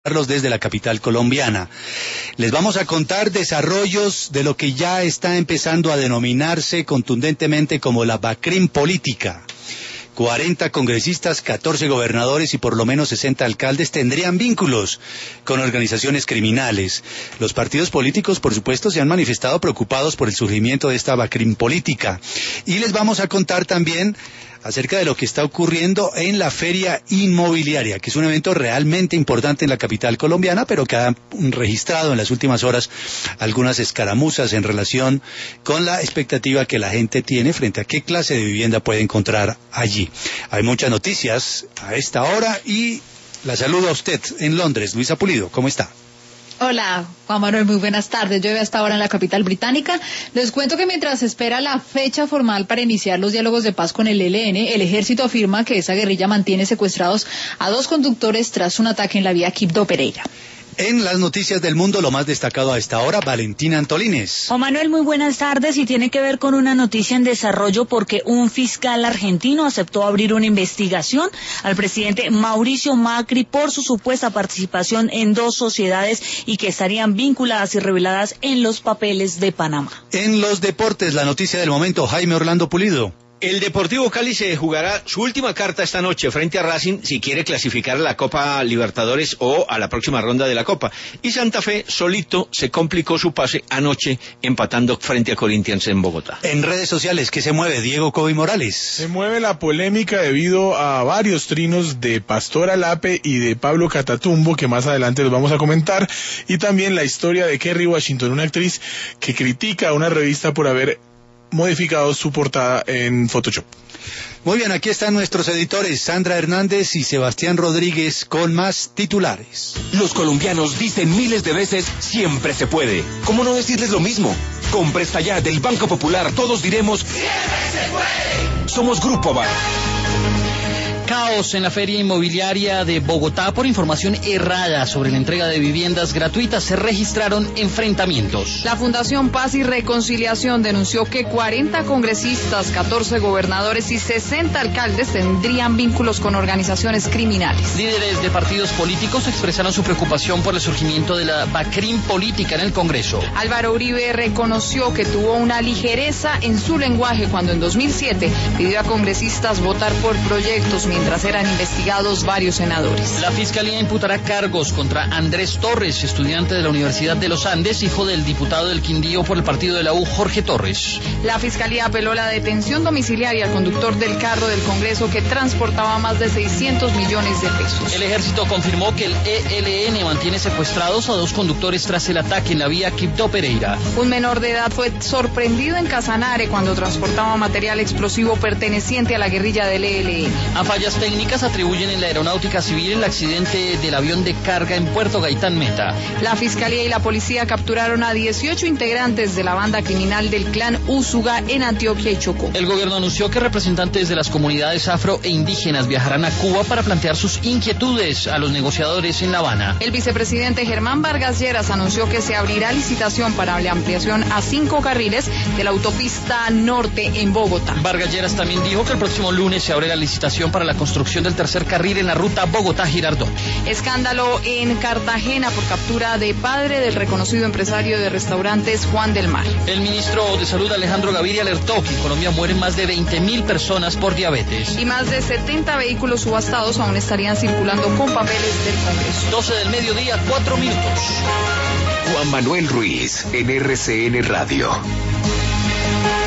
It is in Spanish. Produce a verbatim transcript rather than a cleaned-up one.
desde la capital colombiana. Les vamos a contar desarrollos de lo que ya está empezando a denominarse contundentemente como la BACRIM política. cuarenta congresistas, catorce gobernadores y por lo menos sesenta alcaldes tendrían vínculos con organizaciones criminales. Los partidos políticos, por supuesto, se han manifestado preocupados por el surgimiento de esta BACRIM política. Y les vamos a contar también acerca de lo que está ocurriendo en la Feria Inmobiliaria, que es un evento realmente importante en la capital colombiana, pero que ha registrado en las últimas horas algunas escaramuzas en relación con la expectativa que la gente tiene frente a qué clase de vivienda puede encontrar allí. Hay muchas noticias a esta hora y la saludo a usted en Londres. Luisa Pulido, ¿cómo está? Hola, Juan Manuel, muy buenas tardes. Yo hasta ahora en la capital británica. Les cuento que mientras se espera la fecha formal para iniciar los diálogos de paz con el E L N, el ejército afirma que esa guerrilla mantiene secuestrados a dos conductores tras un ataque en la vía Quibdó Pereira. En las noticias del mundo, lo más destacado a esta hora, Valentina Antolínez. Juan Manuel, muy buenas tardes, y tiene que ver con una noticia en desarrollo porque un fiscal argentino aceptó abrir una investigación al presidente Mauricio Macri por su supuesta participación en dos sociedades y que estarían vinculadas y reveladas en los papeles de Panamá. En los deportes, la noticia del momento, Jaime Orlando Pulido. El Deportivo Cali se jugará su última carta esta noche frente a Racing si quiere clasificar a la Copa Libertadores o a la próxima ronda de la Copa. Y Santa Fe solito se complicó su pase anoche empatando frente a Corinthians en Bogotá. En redes sociales, ¿qué se mueve? Diego Coby Morales. Se mueve la polémica debido a varios trinos de Pastor Alape y de Pablo Catatumbo, que más adelante los vamos a comentar, y también la historia de Kerry Washington, una actriz que critica a una revista por haber modificado su portada en Photoshop. Muy bien, aquí están nuestros editores Sandra Hernández y Sebastián Rodríguez con más titulares. Los colombianos dicen miles de veces siempre se puede. ¿Cómo no decirles lo mismo? Con Presta Ya del Banco Popular todos diremos siempre se puede. Somos Grupo Aval. Caos en la Feria Inmobiliaria de Bogotá por información errada sobre la entrega de viviendas gratuitas. Se registraron enfrentamientos. La Fundación Paz y Reconciliación denunció que cuarenta congresistas, catorce gobernadores y sesenta alcaldes tendrían vínculos con organizaciones criminales. Líderes de partidos políticos expresaron su preocupación por el surgimiento de la BACRIM política en el Congreso. Álvaro Uribe reconoció que tuvo una ligereza en su lenguaje cuando en dos mil siete pidió a congresistas votar por proyectos mientras eran investigados varios senadores. La Fiscalía imputará cargos contra Andrés Torres, estudiante de la Universidad de los Andes, hijo del diputado del Quindío por el partido de la U, Jorge Torres. La Fiscalía apeló la detención domiciliaria al conductor del carro del Congreso que transportaba más de seiscientos millones de pesos. El ejército confirmó que el E L N mantiene secuestrados a dos conductores tras el ataque en la vía Quibdó Pereira. Un menor de edad fue sorprendido en Casanare cuando transportaba material explosivo perteneciente a la guerrilla del E L N. A fallas técnicas atribuyen en la aeronáutica civil el accidente del avión de carga en Puerto Gaitán Meta. La Fiscalía y la policía capturaron a dieciocho integrantes de la banda criminal del clan Úsuga en Antioquia y Chocó. El gobierno anunció que representantes de las comunidades afro e indígenas viajarán a Cuba para plantear sus inquietudes a los negociadores en La Habana. El vicepresidente Germán Vargas Lleras anunció que se abrirá licitación para la ampliación a cinco carriles de la autopista norte en Bogotá. Vargas Lleras también dijo que el próximo lunes se abre la licitación para la construcción del tercer carril en la ruta Bogotá-Girardot. Escándalo en Cartagena por captura de padre del reconocido empresario de restaurantes Juan del Mar. El ministro de Salud Alejandro Gaviria alertó que en Colombia mueren más de veinte mil personas por diabetes. Y más de setenta vehículos subastados aún estarían circulando con papeles del Congreso. doce del mediodía, cuatro minutos. Juan Manuel Ruiz en R C N Radio.